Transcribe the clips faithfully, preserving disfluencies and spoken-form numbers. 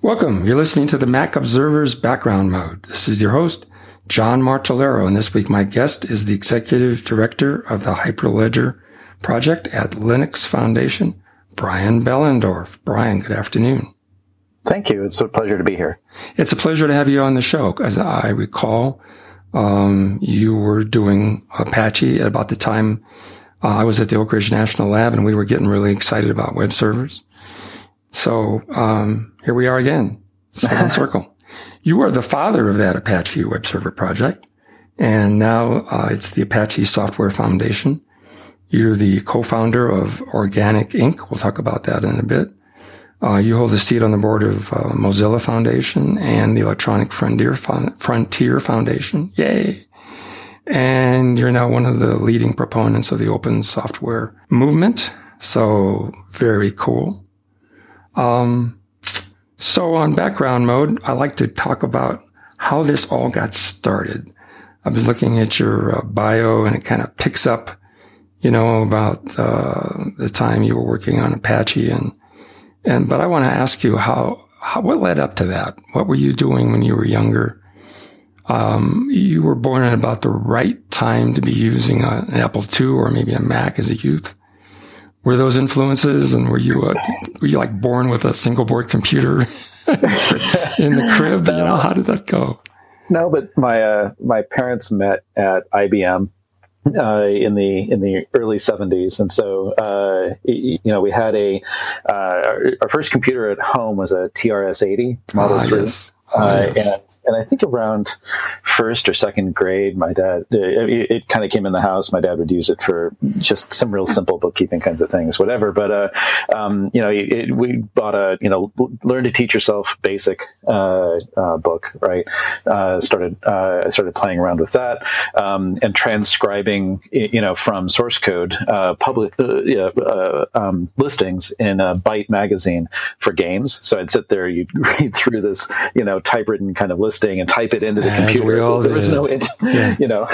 Welcome. You're listening to the Mac Observer's Background Mode. This is your host, John Martellero, and this week my guest is the Executive Director of the Hyperledger Project at Linux Foundation, Brian Behlendorf. Brian, good afternoon. Thank you. It's a pleasure to be here. It's a pleasure to have you on the show. As I recall, um, you were doing Apache at about the time uh, I was at the Oak Ridge National Lab, and we were getting really excited about web servers. So um, here we are again, second circle. You are the father of that Apache web server project, and now uh, it's the Apache Software Foundation. You're the co-founder of Organic Incorporated. We'll talk about that in a bit. Uh, you hold a seat on the board of uh, Mozilla Foundation and the Electronic Frontier, Frontier Foundation. Yay! And you're now one of the leading proponents of the open software movement. So very cool. Um, so on background mode, I like to talk about how this all got started. I was looking at your uh, bio, and it kind of picks up, you know, about uh, the time you were working on Apache, and and but I want to ask you how, how what led up to that. What were you doing when you were younger? Um, you were born at about the right time to be using a, an Apple two or maybe a Mac as a youth. Were those influences, and were you uh, were you like born with a single board computer in the crib? You know, how did that go? No, but my uh, my parents met at I B M uh, in the in the early seventies, and so uh, you know we had a uh, our, our first computer at home was a T R S eighty Model ah, three, yes. uh, ah, yes. and and I think around first or second grade, my dad, it, it kind of came in the house. My dad would use it for just some real simple bookkeeping kinds of things, whatever. But, uh, um, you know, it, we bought a, you know, Learn to Teach Yourself basic, uh, uh, book, right? Uh, started, uh, I started playing around with that, um, and transcribing, you know, from source code, uh, public, uh, uh, um, listings in a Byte magazine for games. So I'd sit there, you'd read through this, you know, typewritten kind of listing and type it into the As computer. We all there was did. no, it, yeah. you know,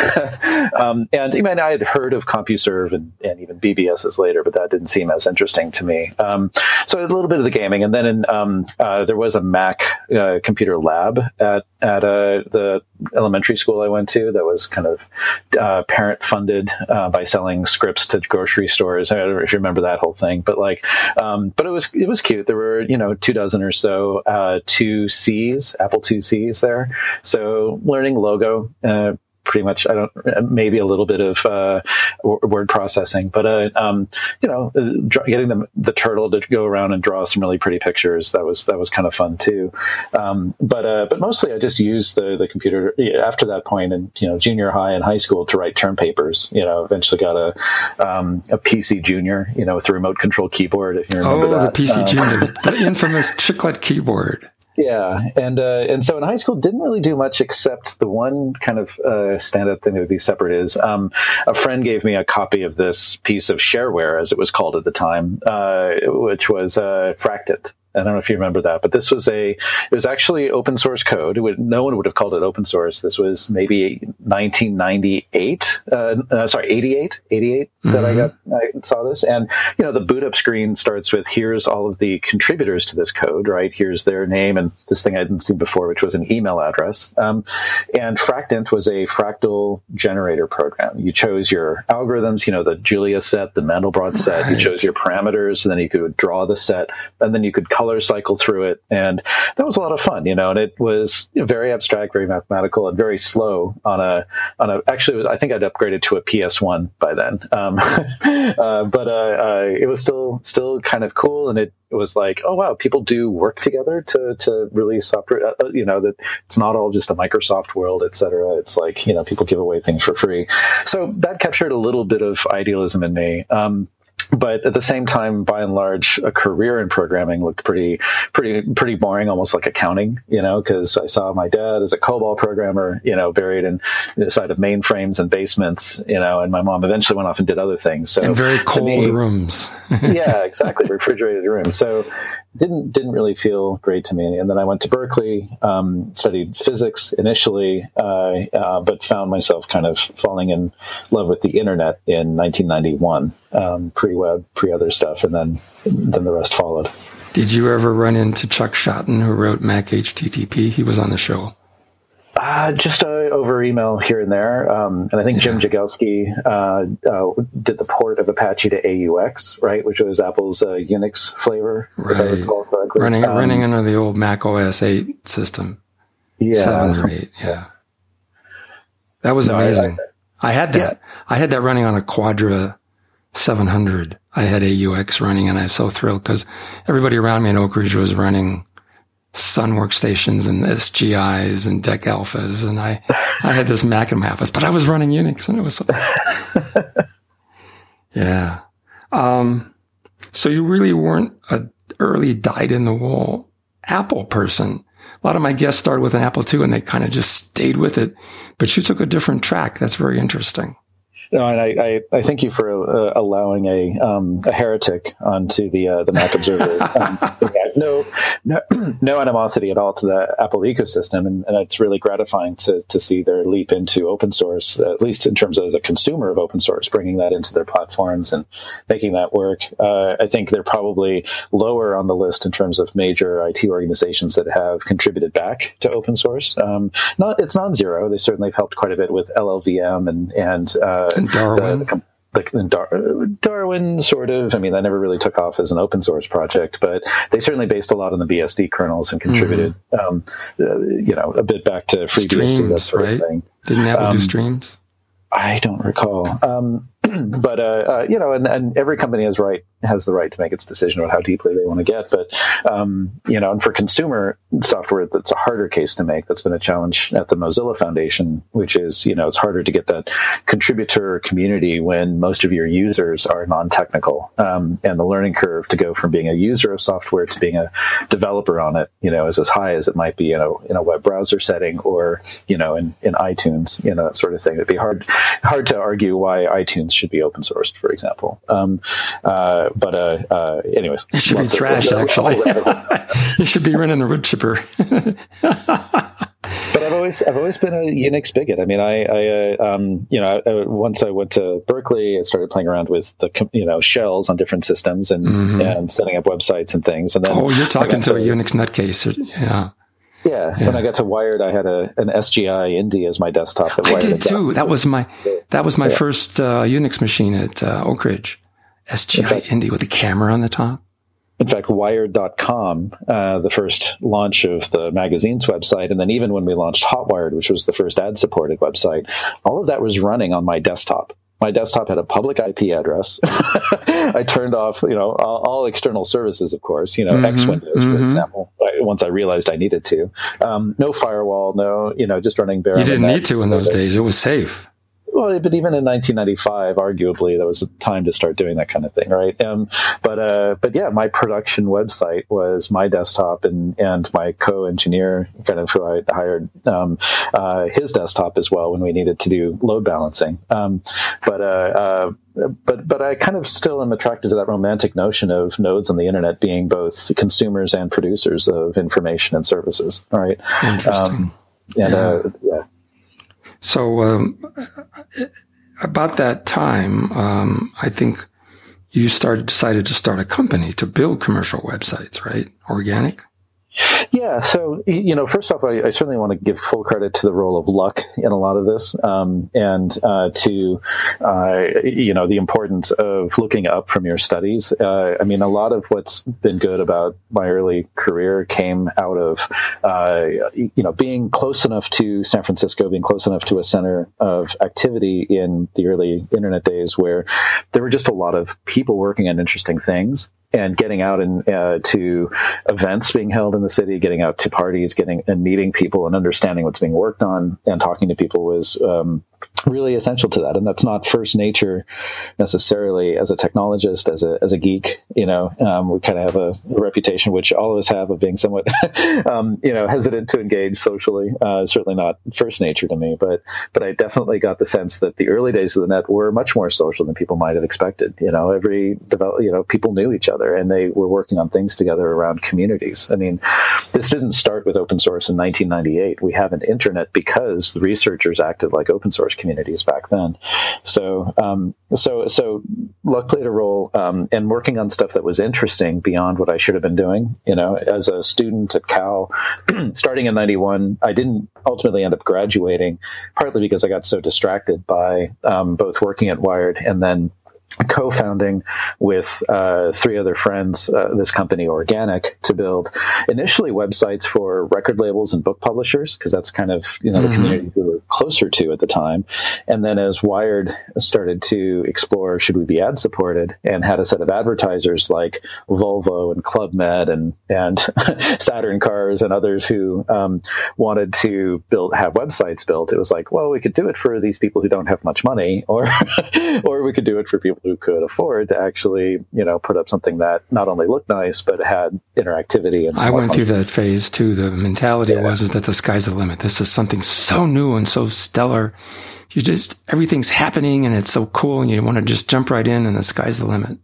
um, and I mean, I had heard of CompuServe and, and even B B Ss later, but that didn't seem as interesting to me. Um, so a little bit of the gaming, and then in, um, uh, there was a Mac uh, computer lab at at uh, the elementary school I went to that was kind of uh, parent funded uh, by selling scripts to grocery stores. I don't know if you remember that whole thing, but like, um, but it was it was cute. There were you know two dozen or so uh, two C's, Apple two C's there. So learning Logo. Uh, pretty much, I don't, maybe a little bit of, uh, word processing, but, uh, um, you know, getting the, the turtle to go around and draw some really pretty pictures. That was, that was kind of fun too. Um, but, uh, but mostly I just used the, the computer after that point in, you know, junior high and high school to write term papers. You know, eventually got a, um, a P C Junior, you know, with the remote control keyboard, if you remember oh, that. the P C um, Junior, the infamous chiclet keyboard. Yeah, and uh, and so in high school, didn't really do much except the one kind of uh, stand-up thing that would be separate is um, a friend gave me a copy of this piece of shareware, as it was called at the time, uh, which was uh, Fractant. I don't know if you remember that, but this was a, it was actually open source code. It would, no one would have called it open source. This was maybe nineteen ninety-eight, uh, uh, sorry, eighty-eight, eighty-eight mm-hmm. that I got, I saw this. And, you know, the boot up screen starts with, here's all of the contributors to this code, right? Here's their name and this thing I hadn't seen before, which was an email address. Um, and Fractant was a fractal generator program. You chose your algorithms, you know, the Julia set, the Mandelbrot set, right. You chose your parameters, and then you could draw the set, and then you could color cycle through it, and that was a lot of fun, you know. And it was very abstract, very mathematical, and very slow on a on a. Actually, it was, I think I'd upgraded to a P S one by then, um, uh, but uh, uh, it was still still kind of cool, and it, it was like, oh wow, people do work together to to release software. Uh, you know, that it's not all just a Microsoft world, et cetera. It's like, you know, people give away things for free, so that captured a little bit of idealism in me. Um, But at the same time, by and large, a career in programming looked pretty, pretty, pretty boring, almost like accounting, you know, because I saw my dad as a COBOL programmer, you know, buried in the side of mainframes and basements, you know, and my mom eventually went off and did other things. So in very cold me, rooms. Yeah, exactly. Refrigerated rooms. So didn't, didn't really feel great to me. And then I went to Berkeley, um, studied physics initially, uh, uh, but found myself kind of falling in love with the internet in nineteen ninety-one, um, pre pre-web, pre-other stuff, and then then the rest followed. Did you ever run into Chuck Schotten, who wrote Mac H T T P? He was on the show. Uh, just uh, over email here and there. Um, and I think yeah. Jim Jagelski uh, uh, did the port of Apache to A U X, right, which was Apple's uh, Unix flavor, right. if I recall correctly. Running, um, running under the old Mac O S eight system. Yeah. Seven or eight, yeah. That was no, amazing. I, I, I had that. Yeah. I had that running on a Quadra seven hundred. I had A U X running, and I was so thrilled because everybody around me in Oak Ridge was running Sun workstations and S G Is and Deck Alphas, and I, I had this Mac in my office, but I was running Unix, and it was so yeah. Um, so you really weren't a early dyed-in-the-wool Apple person. A lot of my guests started with an Apple two, and they kind of just stayed with it, but you took a different track. That's very interesting. No, and I, I, I thank you for uh, allowing a um, a heretic onto the uh, the Mac Observer. um, yeah, no, no, no animosity at all to the Apple ecosystem, and, and it's really gratifying to to see their leap into open source, at least in terms of as a consumer of open source, bringing that into their platforms and making that work. Uh, I think they're probably lower on the list in terms of major I T organizations that have contributed back to open source. Um, not it's non-zero. They certainly have helped quite a bit with L L V M and and uh, Darwin. The, the, the Dar- Darwin, sort of. I mean, that never really took off as an open source project, but they certainly based a lot on the B S D kernels and contributed, mm-hmm. um, uh, you know, a bit back to FreeBSD, that sort right? of thing. Didn't Apple um, do streams? I don't recall. Um, but, uh, uh, you know, and, and every company has right has the right to make its decision about how deeply they want to get. But, um, you know, and for consumer software, that's a harder case to make. That's been a challenge at the Mozilla Foundation, which is, you know, it's harder to get that contributor community when most of your users are non-technical. Um, and the learning curve to go from being a user of software to being a developer on it, you know, is as high as it might be in a, in a web browser setting or, you know, in, in iTunes, you know, that sort of thing. It'd be hard, hard to argue why iTunes should be open sourced, for example. Um, uh, but, uh, uh, anyways. It should be trash, of, actually. You should be running a wood chipper. But I've always, I've always been a Unix bigot. I mean, I, I uh, um, you know, I, once I went to Berkeley, I started playing around with the, you know, shells on different systems and, mm-hmm. and setting up websites and things. And then, oh, you're talking to, to a Unix nutcase. Yeah. Yeah, yeah. When I got to Wired, I had a an S G I Indy as my desktop. That I Wired did too. That was my that was my yeah. first uh, Unix machine at uh, Oak Ridge. S G I fact, Indy with a camera on the top. In fact, Wired dot com, uh, the first launch of the magazine's website, and then even when we launched Hotwired, which was the first ad-supported website, all of that was running on my desktop. My desktop had a public I P address. I turned off, you know, all, all external services, of course, you know, mm-hmm, X Windows, mm-hmm. for example, once I realized I needed to. Um, no firewall, no, you know, just running bare. You didn't need to in those days. It was safe. Well, but even in nineteen ninety-five, arguably, there was a time to start doing that kind of thing, right? Um, but uh, but yeah, my production website was my desktop, and, and my co-engineer, kind of who I hired, um, uh, his desktop as well when we needed to do load balancing. Um, but uh, uh, but but I kind of still am attracted to that romantic notion of nodes on the internet being both consumers and producers of information and services. All right. Interesting. Um, and yeah. Uh, yeah. So um, about that time, um, I think you started decided to start a company to build commercial websites, right? Organic? Yeah. So, you know, first off, I, I certainly want to give full credit to the role of luck in a lot of this, um, and uh, to, uh, you know, the importance of looking up from your studies. Uh, I mean, a lot of what's been good about my early career came out of, uh, you know, being close enough to San Francisco, being close enough to a center of activity in the early internet days where there were just a lot of people working on interesting things. And getting out and uh, to events being held in the city, getting out to parties, getting and meeting people and understanding what's being worked on and talking to people was um, really essential to that. And that's not first nature necessarily as a technologist, as a as a geek. You know, um, we kind of have a, a reputation, which all of us have, of being somewhat, um, you know, hesitant to engage socially. Uh, certainly not first nature to me, but but I definitely got the sense that the early days of the net were much more social than people might have expected. You know, every develop, you know, people knew each other and they were working on things together around communities. I mean, this didn't start start with open source in nineteen ninety-eight. We have an internet because the researchers acted like open source communities back then. So, um, so, so luck played a role, um, and working on stuff that was interesting beyond what I should have been doing. You know, as a student at Cal, starting in ninety-one, I didn't ultimately end up graduating, partly because I got so distracted by um, both working at Wired and then co-founding with uh, three other friends uh, this company Organic to build initially websites for record labels and book publishers, because that's kind of, you know, the mm-hmm. community we were closer to at the time. And then as Wired started to explore, should we be ad supported, and had a set of advertisers like Volvo and Club Med and and Saturn Cars and others who um, wanted to build have websites built, it was like, well, we could do it for these people who don't have much money, or or we could do it for people who could afford to actually, you know, put up something that not only looked nice, but had interactivity. And I went through that phase too. The mentality yeah. was, is that the sky's the limit. This is something so new and so stellar. You just, everything's happening and it's so cool and you want to just jump right in and the sky's the limit.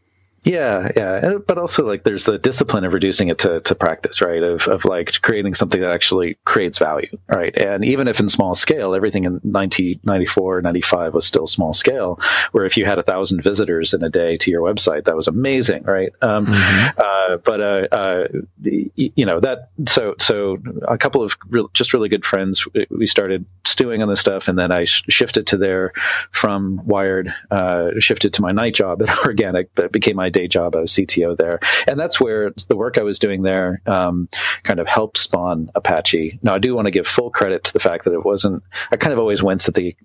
Yeah, yeah, but also like there's the discipline of reducing it to, to practice, right? Of of like creating something that actually creates value, right? And even if in small scale, everything in nineteen ninety-four, ninety-five was still small scale, where if you had a thousand visitors in a day to your website, that was amazing, right? Um, mm-hmm. uh, but uh, uh, the, you know that so so a couple of real, just really good friends, we started stewing on this stuff, and then I sh- shifted to there from Wired, uh, shifted to my night job at Organic, but became my day job. I was C T O there. And that's where the work I was doing there um, kind of helped spawn Apache. Now, I do want to give full credit to the fact that it wasn't, I kind of always winced at the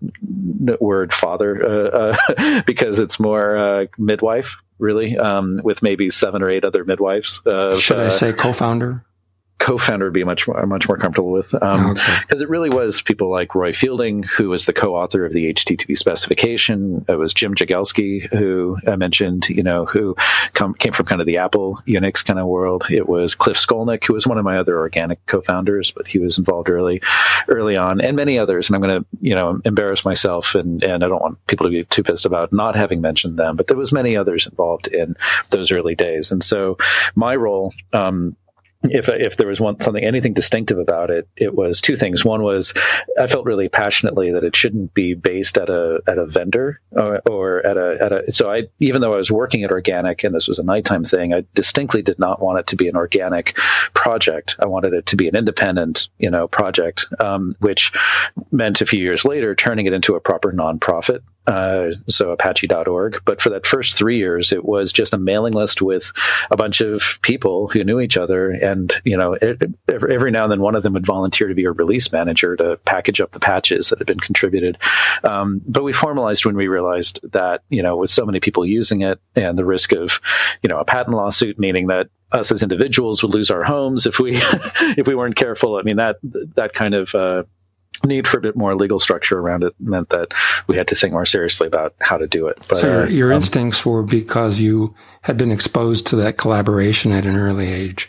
word father uh, uh, because it's more uh, midwife, really, um, with maybe seven or eight other midwives. Uh, Should I uh, say co-founder? Co-founder would be much more, much more comfortable with, um, because okay. it really was people like Roy Fielding, who was the co-author of the H T T P specification. It was Jim Jagelski, who I mentioned, you know, who come, came from kind of the Apple Unix kind of world. It was Cliff Skolnick, who was one of my other Organic co-founders, but he was involved early, early on, and many others. And I'm going to, you know, embarrass myself, and and I don't want people to be too pissed about not having mentioned them, but there was many others involved in those early days. And so my role, um, If if there was one something anything distinctive about it, it was two things. One was I felt really passionately that it shouldn't be based at a at a vendor or, or at a at a. So I even though I was working at Organic and this was a nighttime thing, I distinctly did not want it to be an organic project. I wanted it to be an independent, you know, project, um, which meant a few years later turning it into a proper nonprofit. Uh, so Apache dot org. But for that first three years, it was just a mailing list with a bunch of people who knew each other. And, you know, it, every, every now and then one of them would volunteer to be a release manager to package up the patches that had been contributed. Um, but we formalized when we realized that, you know, with so many people using it and the risk of, you know, a patent lawsuit, meaning that us as individuals would lose our homes if we if we weren't careful. I mean, that that kind of uh, need for a bit more legal structure around it meant that we had to think more seriously about how to do it. But, so your, your uh, instincts were because you had been exposed to that collaboration at an early age,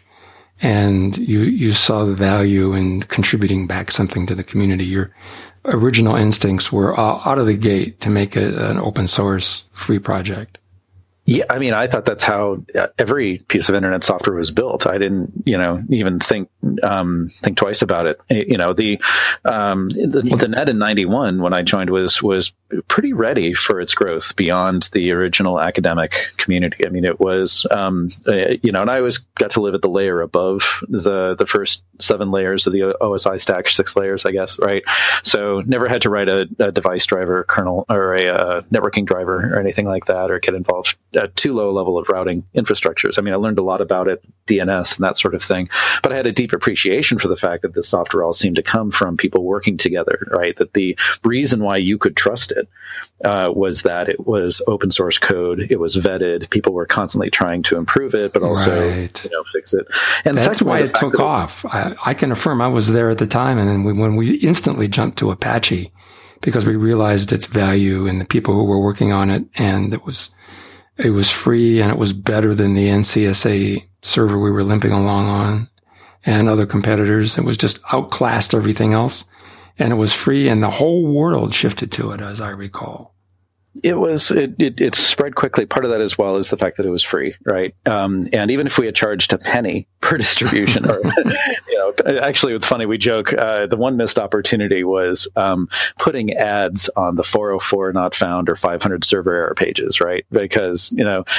and you, you saw the value in contributing back something to the community. Your original instincts were out of the gate to make it an open source free project. Yeah, I mean, I thought that's how every piece of internet software was built. I didn't, you know, even think um, think twice about it. You know, the um, the, the net in ninety-one when I joined was was pretty ready for its growth beyond the original academic community. I mean, it was, um, uh, you know, and I always got to live at the layer above the the first seven layers of the O S I stack, six layers, I guess, right? So never had to write a, a device driver, kernel, or a, a networking driver, or anything like that, or get involved at too low level of routing infrastructures. I mean, I learned a lot about it, D N S and that sort of thing, but I had a deep appreciation for the fact that this software all seemed to come from people working together, right? That the reason why you could trust it uh, was that it was open source code, it was vetted, people were constantly trying to improve it, but also, right. you know, fix it. And that's why it took off. I, I can affirm I was there at the time, and then we, when we instantly jumped to Apache because we realized its value and the people who were working on it, and it was It was free, and it was better than the N C S A server we were limping along on and other competitors. It was just outclassed everything else, and it was free, and the whole world shifted to it, as I recall. It was it, it it spread quickly. Part of that as well is the fact that it was free, right? Um, and even if we had charged a penny per distribution, or you know, actually, it's funny. We joke. Uh, the one missed opportunity was um, putting ads on the four oh four not found or five hundred server error pages, right? Because you know,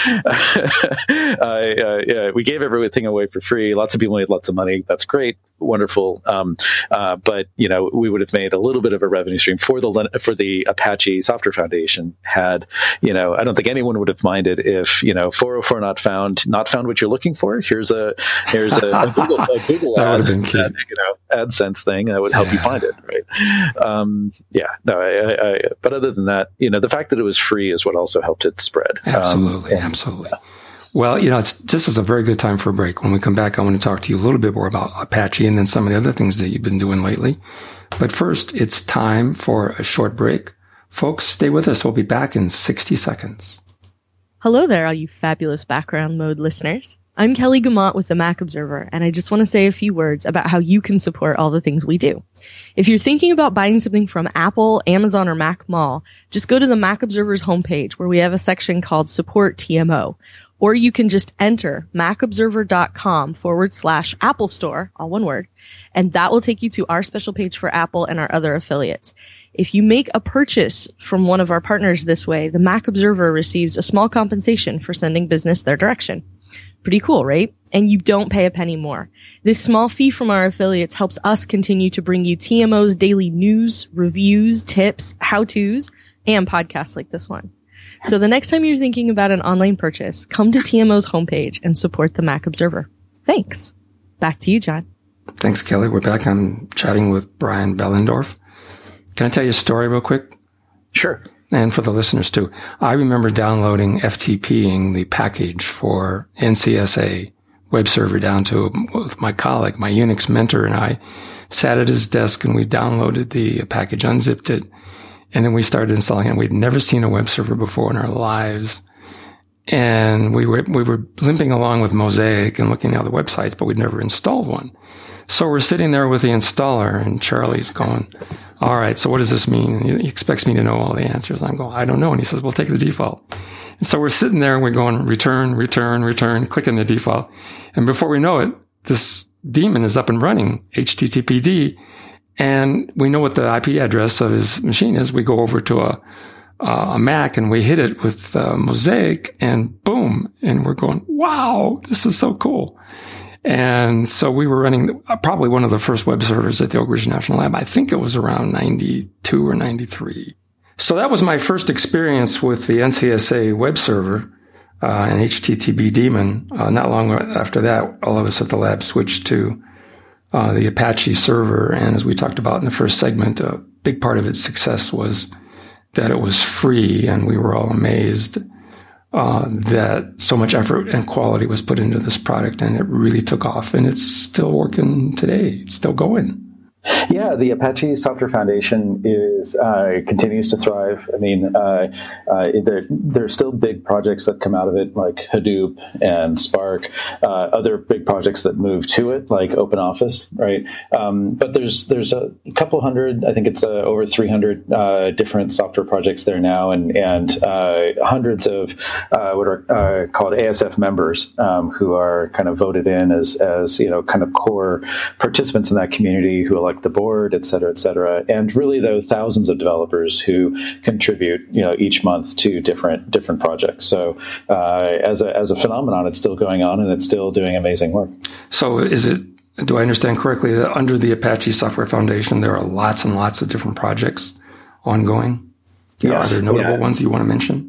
uh, uh, yeah, we gave everything away for free. Lots of people made lots of money. That's great, wonderful. Um, uh, but you know, we would have made a little bit of a revenue stream for the for the Apache Software Foundation. Had, you know, I don't think anyone would have minded if, you know, four oh four not found, not found what you're looking for. Here's a, here's a, a Google, a Google ad, ad, you know, AdSense thing that would help yeah. you find it. Right. Um, yeah, no, I, I, but other than that, you know, the fact that it was free is what also helped it spread. Absolutely. Um, and, absolutely. Yeah. Well, you know, it's, this is a very good time for a break. When we come back, I want to talk to you a little bit more about Apache and then some of the other things that you've been doing lately. But first, it's time for a short break. Folks, stay with us. We'll be back in sixty seconds. Hello there, all you fabulous background mode listeners. I'm Kelly Guimont with the Mac Observer, and I just want to say a few words about how you can support all the things we do. If you're thinking about buying something from Apple, Amazon, or Mac Mall, just go to the Mac Observer's homepage where we have a section called Support T M O. Or you can just enter macobserver.com forward slash Apple Store, all one word, and that will take you to our special page for Apple and our other affiliates. If you make a purchase from one of our partners this way, the Mac Observer receives a small compensation for sending business their direction. Pretty cool, right? And you don't pay a penny more. This small fee from our affiliates helps us continue to bring you T M O's daily news, reviews, tips, how-tos, and podcasts like this one. So the next time you're thinking about an online purchase, come to T M O's homepage and support the Mac Observer. Thanks. Back to you, John. Thanks, Kelly. We're back. I'm chatting with Brian Behlendorf. Can I tell you a story real quick? Sure. And for the listeners too. I remember downloading FTPing the package for N C S A web server down to with my colleague, my Unix mentor, and I sat at his desk and we downloaded the package, unzipped it, and then we started installing it. We'd never seen a web server before in our lives. And we were, we were limping along with Mosaic and looking at other websites, but we'd never installed one. So we're sitting there with the installer and Charlie's going, all right, so what does this mean? He expects me to know all the answers. And I'm going, I don't know. And he says, well, take the default. And so we're sitting there and we're going, return, return, return, clicking the default. And before we know it, this daemon is up and running, H T T P D. And we know what the I P address of his machine is. We go over to a, a Mac and we hit it with uh, Mosaic and boom. And we're going, wow, this is so cool. And so we were running probably one of the first web servers at the Oak Ridge National Lab. I think it was around ninety-two or ninety-three. So that was my first experience with the N C S A web server, uh, and H T T P daemon. Uh, not long after that, all of us at the lab switched to uh, the Apache server. And as we talked about in the first segment, a big part of its success was that it was free, and we were all amazed Uh, that so much effort and quality was put into this product, and it really took off, and it's still working today. It's still going. Yeah, the Apache Software Foundation is uh, continues to thrive. I mean, uh, uh, there there are still big projects that come out of it, like Hadoop and Spark. Uh, other big projects that move to it, like OpenOffice, right? Um, but there's there's a couple hundred. I think it's uh, over three hundred uh, different software projects there now, and and uh, hundreds of uh, what are uh, called A S F members um, who are kind of voted in as as you know kind of core participants in that community who elect the board, et cetera, et cetera. And really, though, thousands of developers who contribute, you know, each month to different different projects. So uh, as a as a phenomenon, it's still going on and it's still doing amazing work. So is it, do I understand correctly that under the Apache Software Foundation, there are lots and lots of different projects ongoing? Yes, are there notable yeah. ones you want to mention?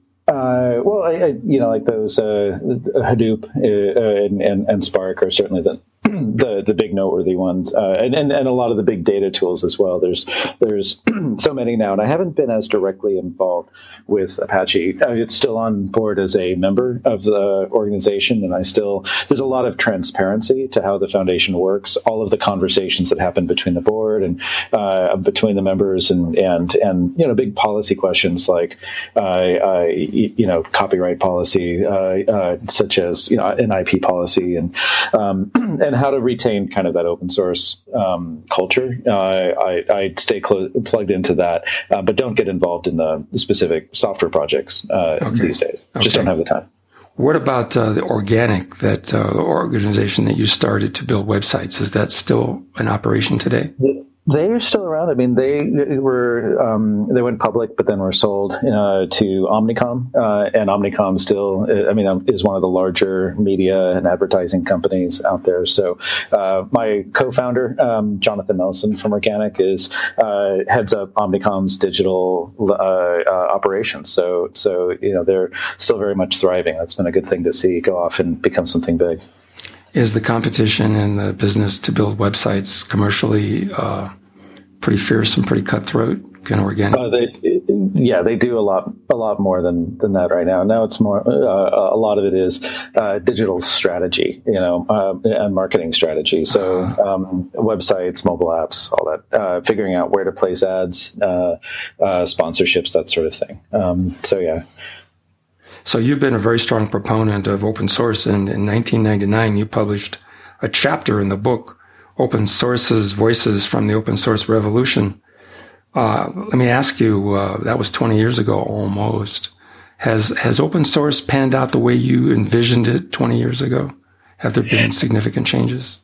Uh, well, I, I, you know, like those uh, Hadoop uh, and, and, and Spark are certainly the the the big noteworthy ones, uh, and, and and a lot of the big data tools as well. There's there's so many now, and I haven't been as directly involved with Apache. Uh, it's still on board as a member of the organization, and I still there's a lot of transparency to how the foundation works. All of the conversations that happen between the board and uh, between the members, and and and you know big policy questions like uh, uh, you know copyright policy, uh, uh, such as you know an I P policy, and um, and how how to retain kind of that open source um, culture. Uh, I, I stay clo- plugged into that, uh, but don't get involved in the specific software projects uh, okay. these days. Okay. Just don't have the time. What about uh, the Organic, that uh, organization that you started to build websites? Is that still in operation today? They are still around. I mean, they were um, they went public, but then were sold uh, to Omnicom, uh, and Omnicom still, I mean, is one of the larger media and advertising companies out there. So, uh, my co-founder, um, Jonathan Nelson from Organic, is uh, heads up Omnicom's digital uh, uh, operations. So, so you know, they're still very much thriving. That's been a good thing to see go off and become something big. Is the competition in the business to build websites commercially uh, pretty fierce and pretty cutthroat in Organic? Uh, they, yeah, they do a lot, a lot more than, than that right now. Now it's more, uh, a lot of it is uh, digital strategy, you know, uh, and marketing strategy. So um, websites, mobile apps, all that, uh, figuring out where to place ads, uh, uh, sponsorships, that sort of thing. Um, so yeah. So you've been a very strong proponent of open source, and in nineteen ninety-nine, you published a chapter in the book, Open Source's Voices from the Open Source Revolution. Uh, let me ask you, uh, that was twenty years ago almost. Has has open source panned out the way you envisioned it twenty years ago? Have there been significant changes?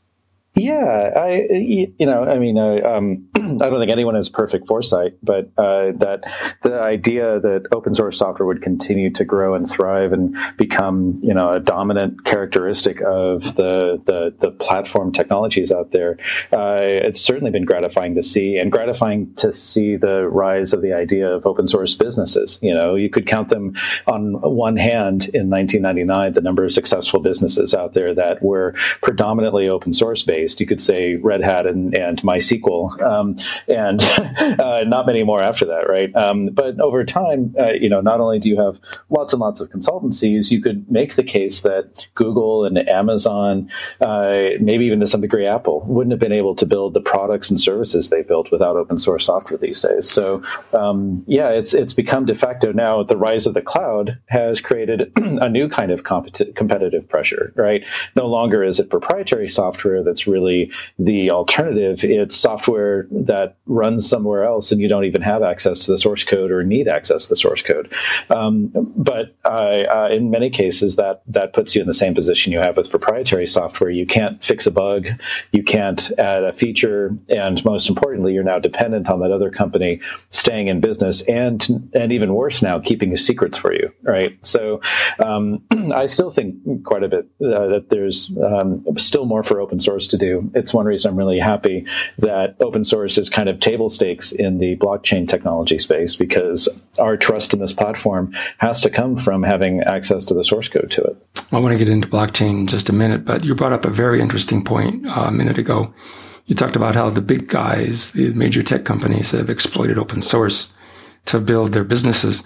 Yeah, I, you know, I mean, uh, um, I don't think anyone has perfect foresight, but uh, that the idea that open source software would continue to grow and thrive and become, you know, a dominant characteristic of the the, the platform technologies out there, uh, it's certainly been gratifying to see, and gratifying to see the rise of the idea of open source businesses. You know, you could count them on one hand in nineteen ninety-nine, the number of successful businesses out there that were predominantly open source based. You could say Red Hat and, and MySQL, um, and uh, not many more after that, right? Um, but over time, uh, you know, not only do you have lots and lots of consultancies, you could make the case that Google and Amazon, uh, maybe even to some degree Apple, wouldn't have been able to build the products and services they built without open source software these days. So, um, yeah, it's it's become de facto now. The rise of the cloud has created a new kind of competi- competitive pressure, right? No longer is it proprietary software that's really the alternative. It's software that runs somewhere else and you don't even have access to the source code or need access to the source code. Um, but uh, uh, in many cases, that that puts you in the same position you have with proprietary software. You can't fix a bug, you can't add a feature, and most importantly, you're now dependent on that other company staying in business and and even worse now, keeping secrets for you, right? So um, I still think quite a bit uh, that there's um, still more for open source to do. It's one reason I'm really happy that open source is kind of table stakes in the blockchain technology space, because our trust in this platform has to come from having access to the source code to it. I want to get into blockchain in just a minute, but you brought up a very interesting point uh, a minute ago. You talked about how the big guys, the major tech companies, have exploited open source to build their businesses.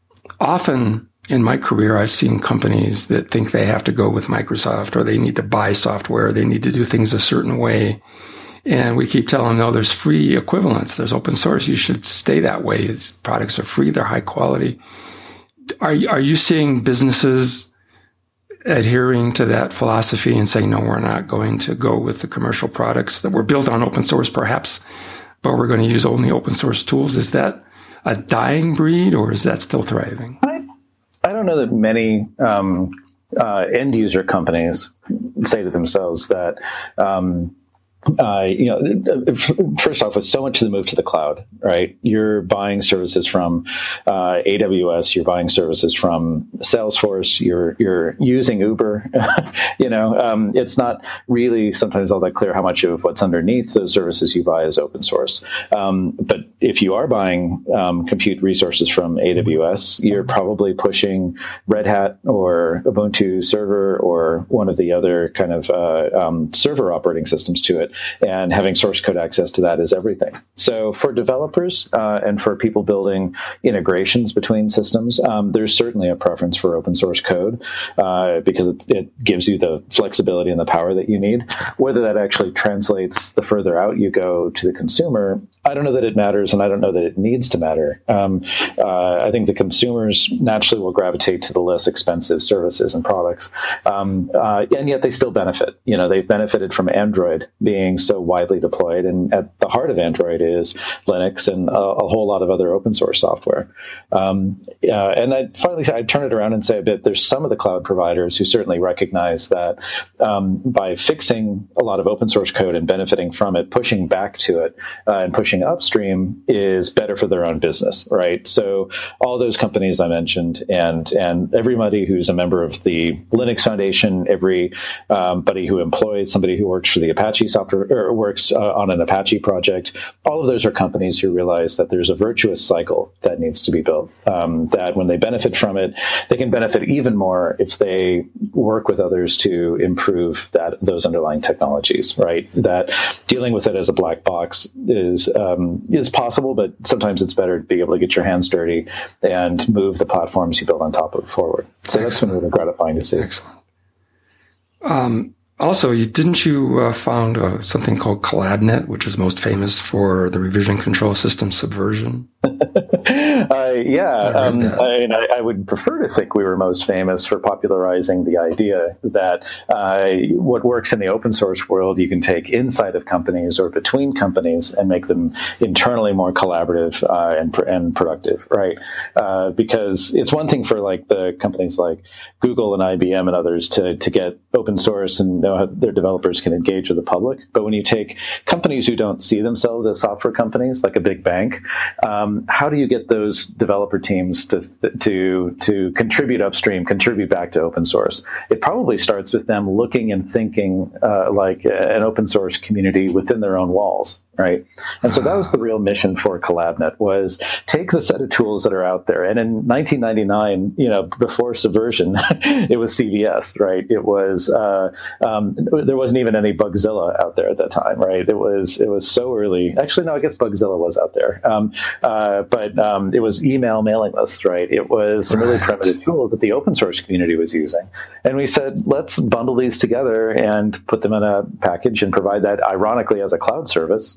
Often in my career, I've seen companies that think they have to go with Microsoft, or they need to buy software, they need to do things a certain way. And we keep telling them, no, there's free equivalents. There's open source. You should stay that way. Its products are free. They're high quality. Are you, are you seeing businesses adhering to that philosophy and saying, no, we're not going to go with the commercial products that were built on open source, perhaps, but we're going to use only open source tools? Is that a dying breed, or is that still thriving? I, I don't know that many um, uh, end user companies say to themselves that, um, Uh, you know, first off, with so much of the move to the cloud, right? You're buying services from uh, A W S, you're buying services from Salesforce, you're you're using Uber. you know, um, it's not really sometimes all that clear how much of what's underneath those services you buy is open source. Um, but if you are buying um, compute resources from A W S, you're probably pushing Red Hat or Ubuntu Server or one of the other kind of uh, um, server operating systems to it. it. And having source code access to that is everything. So for developers uh, and for people building integrations between systems, um, there's certainly a preference for open source code uh, because it, it gives you the flexibility and the power that you need. Whether that actually translates the further out you go to the consumer, I don't know that it matters, and I don't know that it needs to matter. Um, uh, I think the consumers naturally will gravitate to the less expensive services and products, um, uh, and yet they still benefit. You know, they've benefited from Android being so widely deployed, and at the heart of Android is Linux and a, a whole lot of other open source software. Um, uh, and I finally, I turn it around and say a bit. There's some of the cloud providers who certainly recognize that um, by fixing a lot of open source code and benefiting from it, pushing back to it uh, and pushing upstream is better for their own business, right? So all those companies I mentioned, and and everybody who's a member of the Linux Foundation, everybody um, who employs somebody who works for the Apache software or works uh, on an Apache project, all of those are companies who realize that there's a virtuous cycle that needs to be built. Um, that when they benefit from it, they can benefit even more if they work with others to improve that those underlying technologies, right? That dealing with it as a black box is Um, is possible, but sometimes it's better to be able to get your hands dirty and move the platforms you build on top of forward. So Excellent. That's been really gratifying to see. Excellent. Um, also, you, didn't you uh, found uh, something called CollabNet, which is most famous for the revision control system Subversion? uh, yeah, I, um, I, mean, I, I would prefer to think we were most famous for popularizing the idea that uh, what works in the open source world you can take inside of companies or between companies and make them internally more collaborative uh, and and productive, right? Uh, because it's one thing for like the companies like Google and I B M and others to to get open source and know how their developers can engage with the public, but when you take companies who don't see themselves as software companies, like a big bank, um, how do you get those developer teams to to to contribute upstream, contribute back to open source? It probably starts with them looking and thinking uh, like an open source community within their own walls, right? And so that was the real mission for CollabNet, was take the set of tools that are out there. And in nineteen ninety-nine, you know, before Subversion, it was C V S, right? It was uh, um, there wasn't even any Bugzilla out there at that time, right? It was it was so early. Actually, no, I guess Bugzilla was out there, um, uh, but um, it was email mailing lists, right? It was some really primitive tools that the open source community was using, and we said, let's bundle these together and put them in a package and provide that, ironically, as a cloud service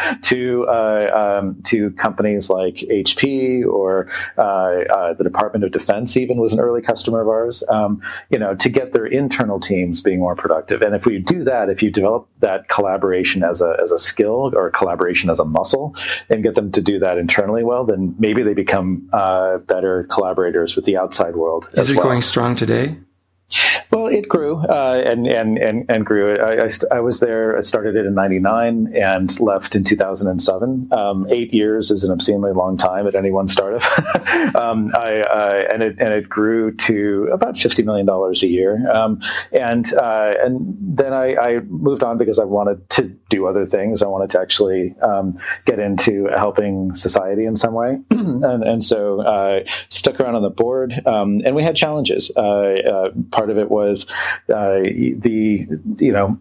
to uh, um, to companies like H P or uh, uh, the Department of Defense. Even was an early customer of ours. Um, you know, to get their internal teams being more productive. And if we do that, if you develop that collaboration as a as a skill or collaboration as a muscle, and get them to do that internally well, then maybe they become uh, better collaborators with the outside world. Is it well. going strong today? Well, it grew uh, and, and and and grew. I, I, st- I was there. I started it in ninety-nine and left in two thousand seven. Um, eight years is an obscenely long time at any one startup. um, I uh, and it and it grew to about fifty million dollars a year. Um, and uh, and then I, I moved on because I wanted to do other things. I wanted to actually um, get into helping society in some way, and and so uh, stuck around on the board. Um, and we had challenges. Uh, uh, part of it was uh, the, you know,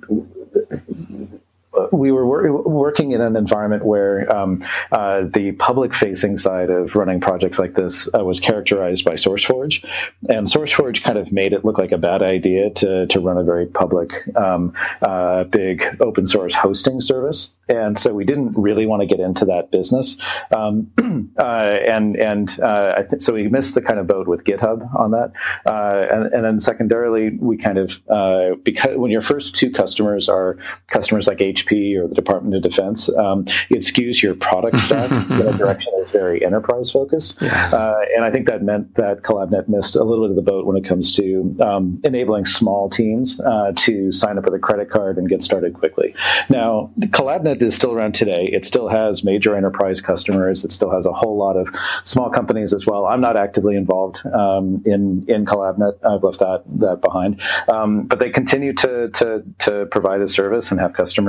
we were wor- working in an environment where um, uh, the public-facing side of running projects like this uh, was characterized by SourceForge, and SourceForge kind of made it look like a bad idea to to run a very public, um, uh, big open source hosting service, and so we didn't really want to get into that business, um, uh, and and uh, I think so we missed the kind of boat with GitHub on that, uh, and, and then secondarily we kind of uh, because when your first two customers are customers like H P or the Department of Defense, um, it skews your product stack in a direction that's very enterprise focused. Yeah. Uh, and I think that meant that CollabNet missed a little bit of the boat when it comes to um, enabling small teams uh, to sign up with a credit card and get started quickly. Now, CollabNet is still around today. It still has major enterprise customers. It still has a whole lot of small companies as well. I'm not actively involved um, in in CollabNet. I've left that that behind. Um, but they continue to to to provide a service and have customers and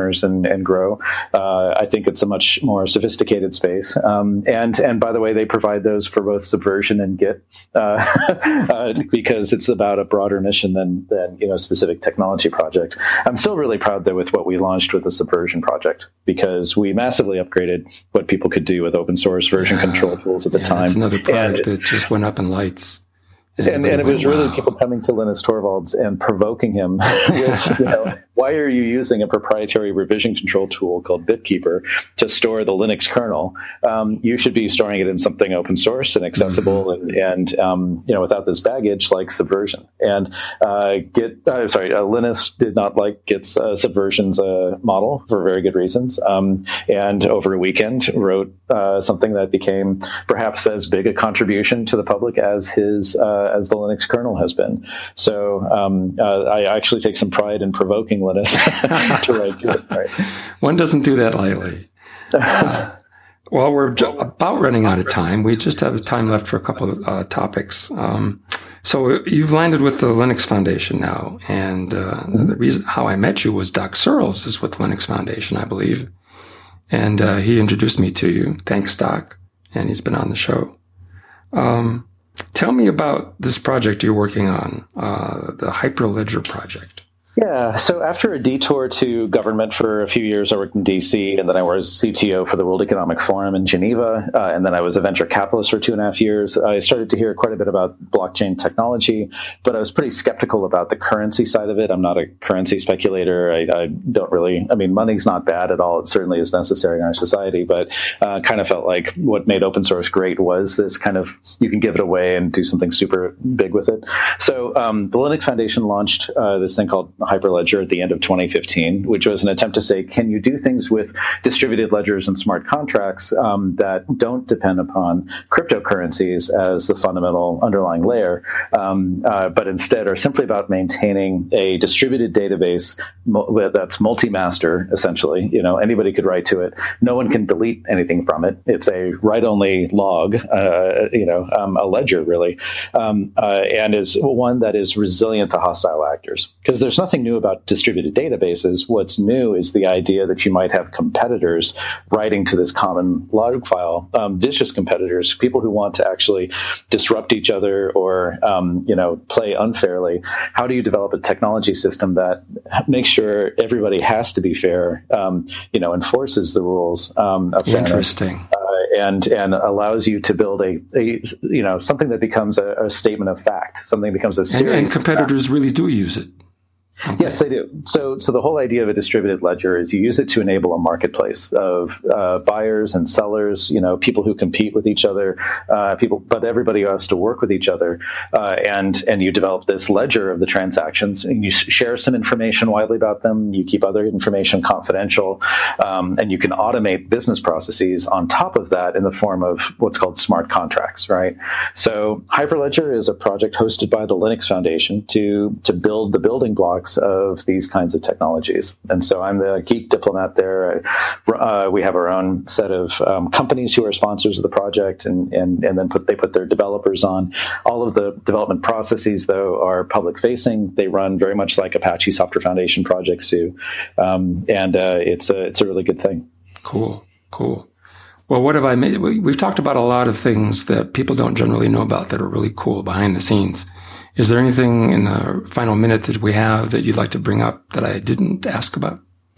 and, and grow. Uh, I think it's a much more sophisticated space. Um, and, and by the way, they provide those for both Subversion and Git, uh, uh, because it's about a broader mission than, than, you know, specific technology project. I'm still really proud though with what we launched with the Subversion project, because we massively upgraded what people could do with open source version yeah. control tools at the yeah, time. That's another product and, that just went up in lights. And, and, and it was went, really wow. people coming to Linus Torvalds and provoking him with, you know, why are you using a proprietary revision control tool called BitKeeper to store the Linux kernel? Um, you should be storing it in something open source and accessible mm-hmm. and, and um, you know, without this baggage like Subversion. And uh, Git, uh, sorry, uh, Linus did not like Git's uh, Subversion's uh, model for very good reasons. Um, and over a weekend wrote uh, something that became perhaps as big a contribution to the public as his uh, as the Linux kernel has been. So um, uh, I actually take some pride in provoking Linus to write good. Right? One doesn't do that lightly. Uh, well, we're j- about running out of time. We just have time left for a couple of uh, topics. Um, so you've landed with the Linux Foundation now, and uh, mm-hmm. the reason how I met you was Doc Searls is with Linux Foundation, I believe, and uh, he introduced me to you. Thanks, Doc, and he's been on the show. Um, Tell me about this project you're working on, uh, the Hyperledger project. Yeah, so after a detour to government for a few years, I worked in D C, and then I was C T O for the World Economic Forum in Geneva, uh, and then I was a venture capitalist for two and a half years. I started to hear quite a bit about blockchain technology, but I was pretty skeptical about the currency side of it. I'm not a currency speculator. I, I don't really, I mean, money's not bad at all. It certainly is necessary in our society, but uh, kind of felt like what made open source great was this kind of, you can give it away and do something super big with it. So um, the Linux Foundation launched uh, this thing called Hyperledger at the end of twenty fifteen, which was an attempt to say, can you do things with distributed ledgers and smart contracts um, that don't depend upon cryptocurrencies as the fundamental underlying layer, um, uh, but instead are simply about maintaining a distributed database mo- that's multi-master, essentially. You know, anybody could write to it. No one can delete anything from it. It's a write-only log, uh, you know, um, a ledger, really, um, uh, and is one that is resilient to hostile actors. Because there's nothing new about distributed databases. What's new is the idea that you might have competitors writing to this common log file, um, vicious competitors, people who want to actually disrupt each other or, um, you know, play unfairly. How do you develop a technology system that makes sure everybody has to be fair, um, you know, enforces the rules um, of fairness? Interesting. Uh, and and allows you to build a, a you know, something that becomes a, a statement of fact, something that becomes a series. And, and competitors really do use it. Okay. Yes, they do. So, so the whole idea of a distributed ledger is you use it to enable a marketplace of uh, buyers and sellers, you know, people who compete with each other, uh, people, but everybody has to work with each other, uh, and and you develop this ledger of the transactions, and you share some information widely about them. You keep other information confidential, um, and you can automate business processes on top of that in the form of what's called smart contracts, right? So, Hyperledger is a project hosted by the Linux Foundation to to build the building blocks of these kinds of technologies. And so I'm the geek diplomat there. Uh, we have our own set of um, companies who are sponsors of the project, and, and, and then put, they put their developers on. All of the development processes, though, are public facing. They run very much like Apache Software Foundation projects do. Um, and uh, it's, a, it's a really good thing. Cool, cool. Well, what have I made? We've talked about a lot of things that people don't generally know about that are really cool behind the scenes. Is there anything in the final minute that we have that you'd like to bring up that I didn't ask about?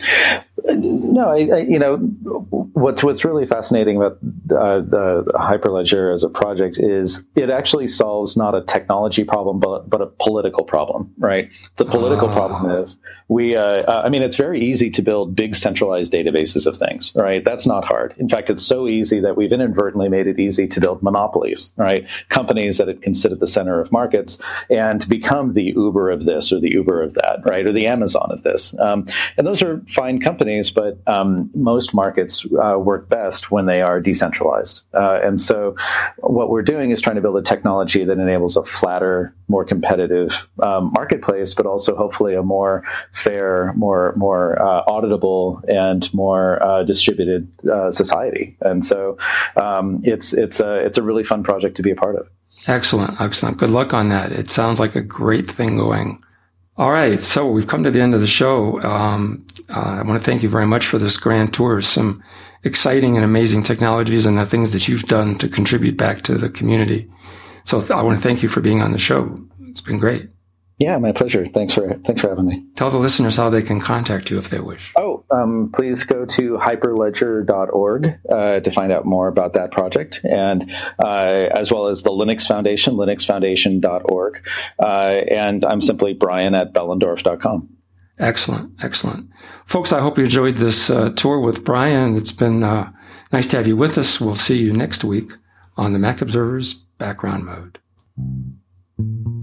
No, I, I, you know, what's what's really fascinating about uh, the, the Hyperledger as a project is it actually solves not a technology problem, but but a political problem, right? The political oh. problem is we. Uh, I mean, it's very easy to build big centralized databases of things, right? That's not hard. In fact, it's so easy that we've inadvertently made it easy to build monopolies, right? Companies that can sit at the center of markets and become the Uber of this or the Uber of that, right? Or the Amazon of this. Um, and those are fine companies, but um, most markets uh, work best when they are decentralized. Uh, and so what we're doing is trying to build a technology that enables a flatter, more competitive um, marketplace, but also hopefully a more fair, more more uh, auditable, and more uh, distributed uh, society. And so um, it's it's a it's a really fun project to be a part of. Excellent, excellent. Good luck on that. It sounds like a great thing going. All right. So we've come to the end of the show. Um, uh, I want to thank you very much for this grand tour. Some exciting and amazing technologies and the things that you've done to contribute back to the community. So th- I want to thank you for being on the show. It's been great. Yeah, my pleasure. Thanks for thanks for having me. Tell the listeners how they can contact you if they wish. Oh, um, please go to hyperledger dot org uh, to find out more about that project, and uh, as well as the Linux Foundation, linux foundation dot org. Uh, and I'm simply Brian at Behlendorf dot com. Excellent, excellent. Folks, I hope you enjoyed this uh, tour with Brian. It's been uh, nice to have you with us. We'll see you next week on the Mac Observer's Background Mode.